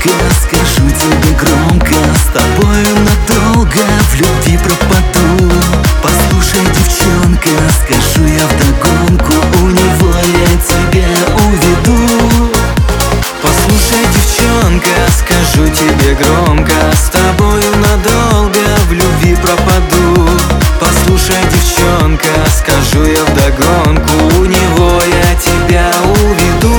девчонка, скажу тебе громко, с тобою надолго в любви пропаду. Послушай, девчонка, скажу я вдогонку, у него я тебя уведу. Послушай, девчонка, скажу тебе громко, с тобою надолго в любви пропаду. Послушай, девчонка, скажу я вдогонку, у него я тебя уведу.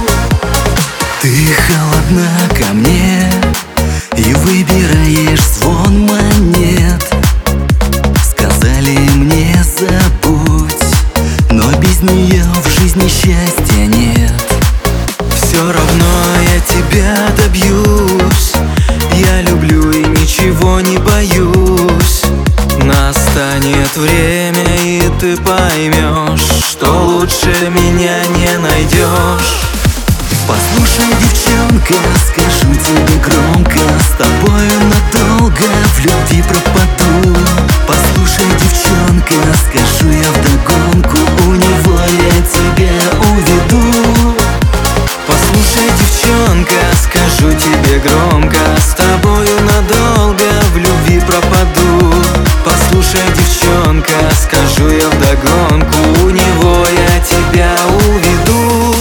Ты холодна ко мне и выбираешь звон монет. Сказали мне забудь, но без нее в жизни счастья нет. Все равно я тебя добьюсь, я люблю и ничего не боюсь. Настанет время, и ты поймешь, что лучше меня не найдешь. Послушай, девчонка, скажу тебе громко, с тобою надолго в любви пропаду. Послушай, девчонка, скажу я вдогонку, у него я тебя уведу. Послушай, девчонка, скажу тебе громко, с тобою надолго в любви пропаду. Послушай, девчонка, скажу я вдогонку, у него я тебя уведу.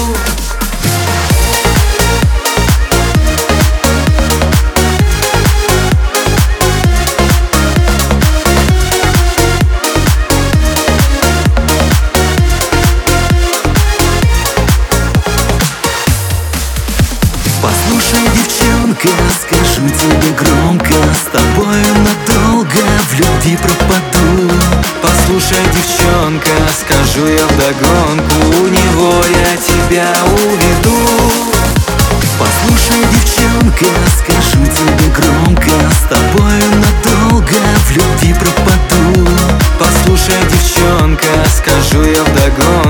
Послушай, девчонка, скажу тебе громко, с тобою надолго в любви пропаду. Послушай, девчонка, скажу я вдогонку, у него я тебя уведу. Послушай, девчонка, скажу тебе громко, с тобою надолго в любви пропаду. Послушай, девчонка, скажу я вдогонку,